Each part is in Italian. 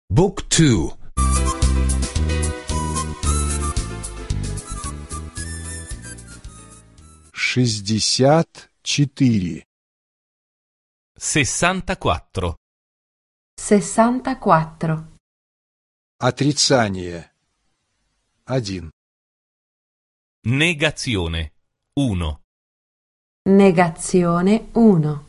Book 2. Шестьдесят четыре. 64. 64. Отрицание. 1. Negazione. 1. Negazione 1.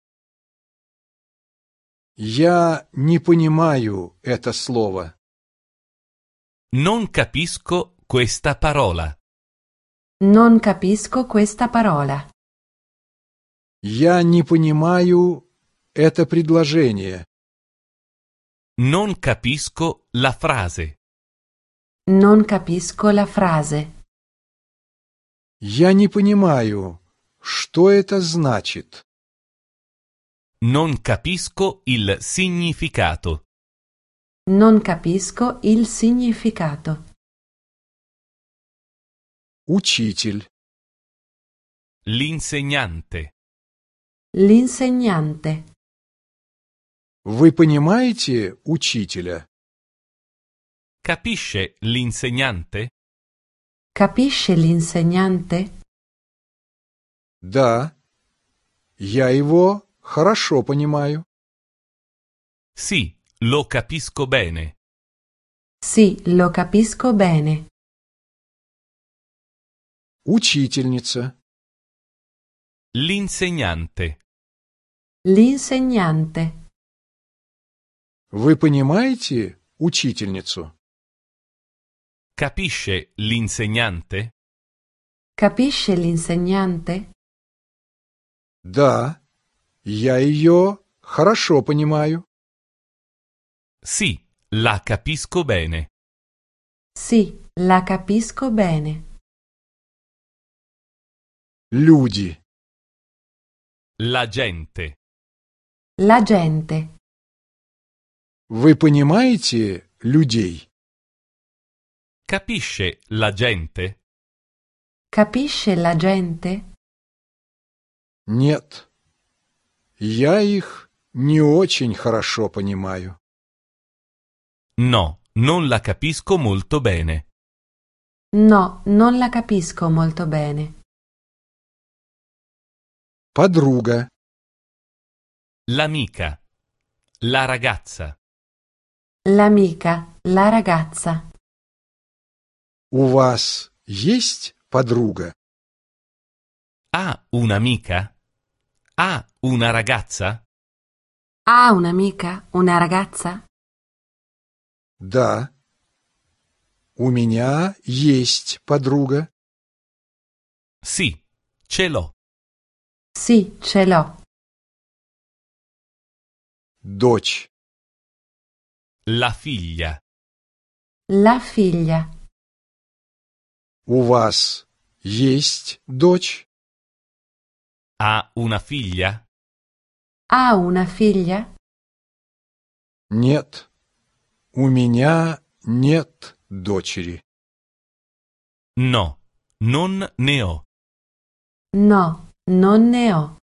Я не понимаю это слово. Non capisco questa parola. Non capisco questa parola. Я не понимаю это предложение. Non capisco la frase. Non capisco la frase. Я не понимаю, что это значит. Non capisco il significato. Non capisco il significato. Учитель. L'insegnante. L'insegnante. Вы понимаете учителя? Capisce l'insegnante? Capisce l'insegnante? Да. Я его хорошо понимаю. Sì, lo capisco bene. Sì, lo capisco bene. Учительница. L'insegnante. L'insegnante. Вы понимаете учительницу? Capisce l'insegnante? Capisce l'insegnante? Да. Я ее хорошо понимаю. Sì, la capisco bene. Sì, la capisco bene. Люди. La gente. La gente. Вы понимаете людей? Capisce la gente? Capisce la gente? Нет. Я их не очень хорошо понимаю. No, non la capisco molto bene. No, non la capisco molto bene. Подруга. L'amica. La ragazza. L'amica, la ragazza. У вас есть подруга? Ha un'amica? Ha una ragazza? Ha un'amica, una ragazza? Да. У меня есть подруга. Sì, ce l'ho. Sì, ce l'ho. Дочь. La figlia. La figlia. У вас есть дочь? Ha una figlia? Ha una figlia? Нет. У меня нет дочери. No, non ne ho. No, non ne ho.